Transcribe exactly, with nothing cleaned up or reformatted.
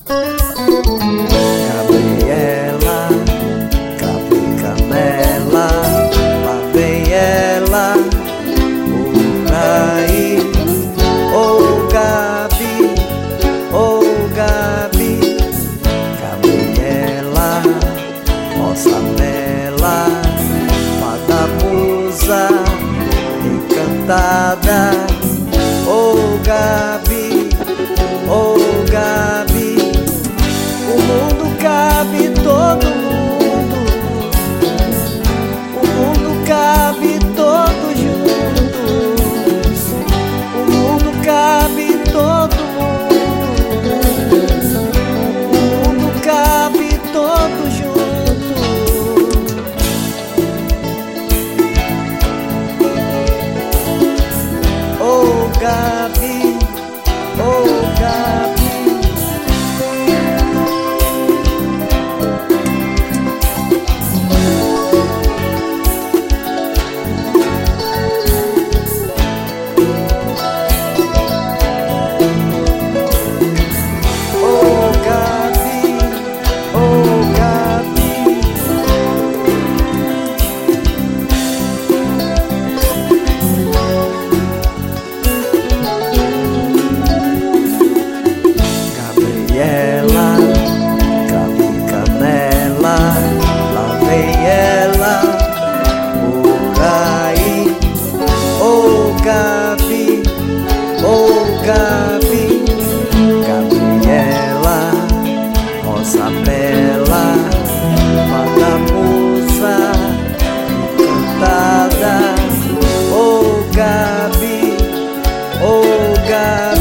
Gabriela, cravo e canela, lá vem ela por aí. Oh Gabi, oh Gabi, Gabriela, rosa bela, fada musa encantada. Oh Gabi, oh Gabi, o mundo cabe todo mundo, o mundo cabe todos juntos, o mundo cabe todo mundo, o mundo cabe todos juntos. Oh Gabi, oh Gabi, Gabriela, cravo e canela, lá vem ela por aí. Oh Gabi, oh Gabi, Gabriela, rosa bela, fada musa encantada. Oh Gabi, oh Gabi.